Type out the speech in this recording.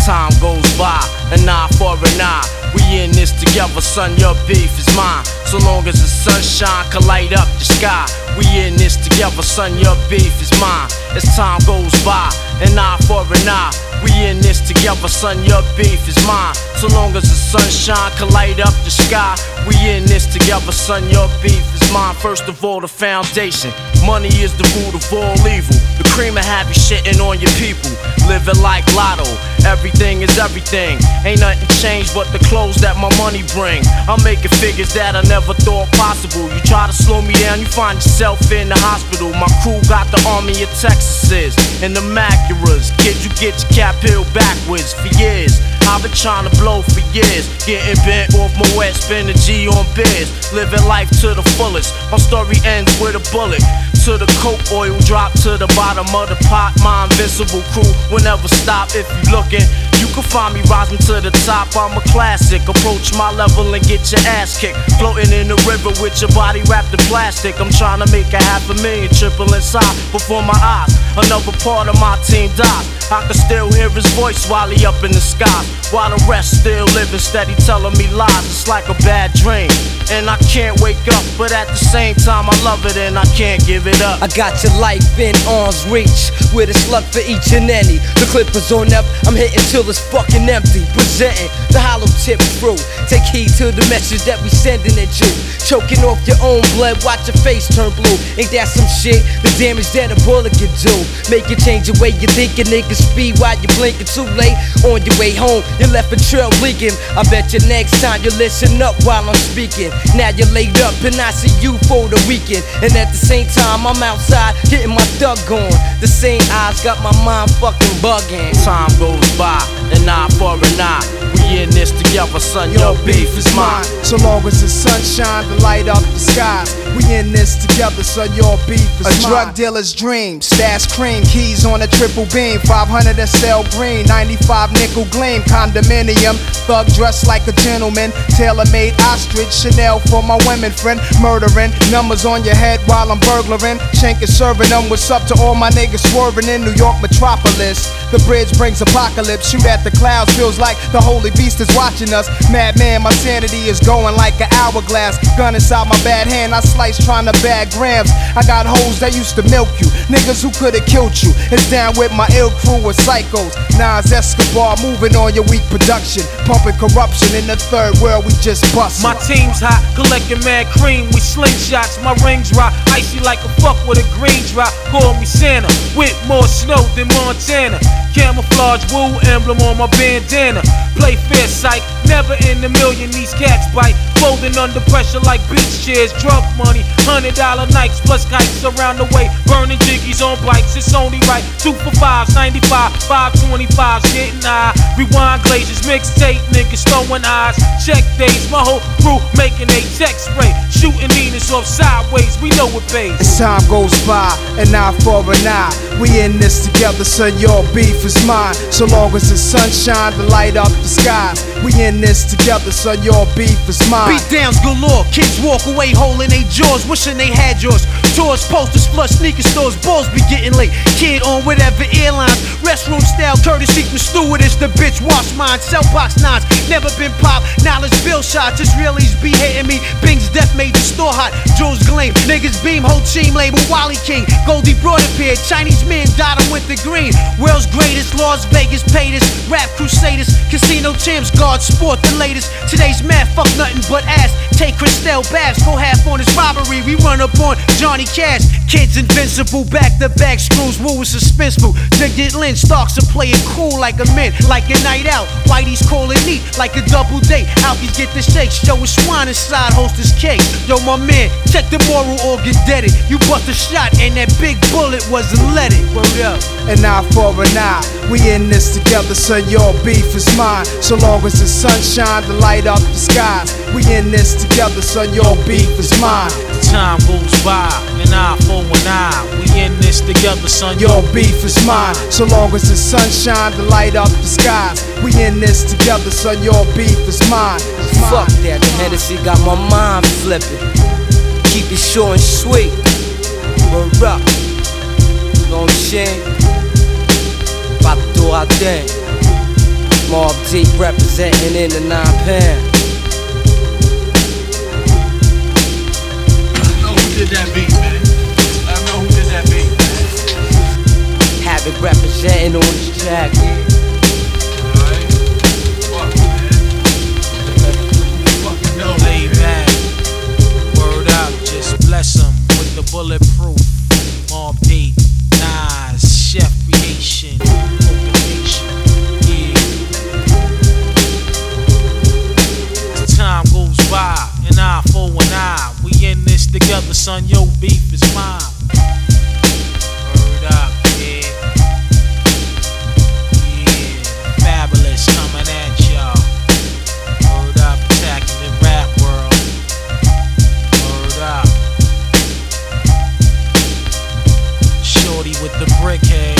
Time goes by, an eye for an eye. We in this together, son, your beef is mine. So long as the sunshine can light up the sky. We in this together, son, your beef is mine. As time goes by, an eye for an eye. We in this together, son, your beef is mine. So long as the sunshine can light up the sky. We in this together, son, your beef is mine. First of all, the foundation. Money is the root of all evil. The cream will have you shitting on your people. Living like Lotto, everything is everything. Ain't nothing changed but the clothes that my money bring. I'm making figures that I never thought possible. You try to slow me down, you find yourself in the hospital. My crew got the army of Texases and the Macuras. Kid, you get your cap peeled backwards for years. I've been trying to blow for years. Getting bent off my wet, spend a G on beers. Living life to the fullest. My story ends with a bullet. To the coke oil drop to the bottom of the pot. My invincible crew will never stop if you looking. You can find me rising to the top. I'm a classic. Approach my level and get your ass kicked. Floating in the river with your body wrapped in plastic. I'm trying to make $500,000 triple inside before my eyes. Another part of my team dies. I can still hear his voice while he up in the sky. While the rest still living steady telling me lies. It's like a bad dream and I can't wake up, but at the same time I love it and I can't give it up. I got your life in arm's reach with a slug for each and any. The clip is on up, I'm hitting till it's fucking empty. Presenting the hollow tip crew. Take heed to the message that we sending at you. Choking off your own blood, watch your face turn blue. Ain't that some shit? The damage that a bullet can do. Make you change the way you thinking, niggas speed while you blinking. Too late on your way home, you left a trail leaking. I bet you next time you listen up while I'm speaking. Now you're laid up and I see you for the weekend. And at the same time I'm outside getting my thug on. The same eyes got my mind fucking bugging. Time goes by, an eye for an eye. We in this together, son, your beef is mine. So long as the sunshine to light up the skies. We in this together, son, your beef is mine. A drug dealer's dream, stash cream, keys on a triple beam, 500 SL green, 95 nickel gleam, condominium, thug dressed like a gentleman, tailor-made ostrich, Chanel for my women friend, murdering, numbers on your head while I'm burglaring, Shank is serving them, what's up to all my niggas swerving in New York metropolis. The bridge brings apocalypse, shoot at the clouds, feels like the holy beast is watching us. Madman, my sanity is going like an hourglass, gun inside my bad hand, I slice trying to bag grams. I got hoes that used to milk you, niggas who could've killed you. It's down with my ill crew of psychos. Nas Escobar moving on your weak production, pumping corruption in the third world, we just bust. My team's hot, collecting mad cream, we slingshots. My rings rock, icy like a fuck with a green drop. Call me Santa, with more snow than Montana. Camouflage wool emblem on my bandana. Play fair psych, never in a million these cats bite. Folding under pressure like beach chairs, drug money, $100 Nikes plus kites around the way. Burning jiggies on bikes, it's only right. 2 for 5s, 95, 525s, getting high. Rewind glaciers, mixtape niggas throwing eyes. Check days, my whole crew making a tech spray. Shooting Venus off sideways, we know it pays. As time goes by, an eye for an eye. We in this together, son, your beef is mine. So long as the sunshine to light up the skies. We in this together, son, your beef is mine. Beat downs galore, kids walk away holding their jaws, wishing they had yours. Tours, posters, flush sneaker stores, balls be getting late. Kid on whatever airlines, restroom style, courtesy from stewardess. The bitch wash mine, sell box nines, never been pop. Knowledge bill shots, Israelis be hating me. Bing's death made the store hot, Jules gleam. Niggas beam, whole team label Wally King. Goldie brought appeared, Chinese men dyed him with the green. World's greatest, Las Vegas paid us. Rap crusaders, casino champs, guard sport the latest. Today's math, fuck nothing but ass. Take Christelle Babs, go half on this robbery. We run up on Johnny Cash. Kids invincible, back to back screws, woo is suspenseful. Digit Lynch, Starks are playing cool like a mint, like a night out. Whitey's calling neat, like a double date. Alkies get the shake, show a swine inside, host his cake. Yo, my man, check the moral organ deaded. You bust a shot and that big bullet wasn't leaded. Word up. An eye for an eye. We in this together, son, your beef is mine. So long as the sunshine to light up the skies. We in this together, son, your beef is mine. Time goes by, an eye for an eye. We in this together, son, your beef is mine. So long as the sunshine to light up the skies. We in this together, son, your beef is mine. Fuck that, the Hennessy got my mind flipping. Keep it short and sweet. Word up. Know what I'm saying? About to do our thing. Mobb Deep representing in the 9 pound. I know who did that beat, man. I know who did that beat, man. Havoc representing on this track. Alright. Fuck, man. Fucking know. Lay back, word up, just bless him with the bulletproof. Mobb Deep, Nas, Chef Creation, Cultivation, yeah. As time goes by, an eye for an eye, we in this together, son, your beef is mine. Word up, yeah. Yeah, Fabulous coming at y'all. Word up, attacking the rap world. Word up. Shorty with the brick head.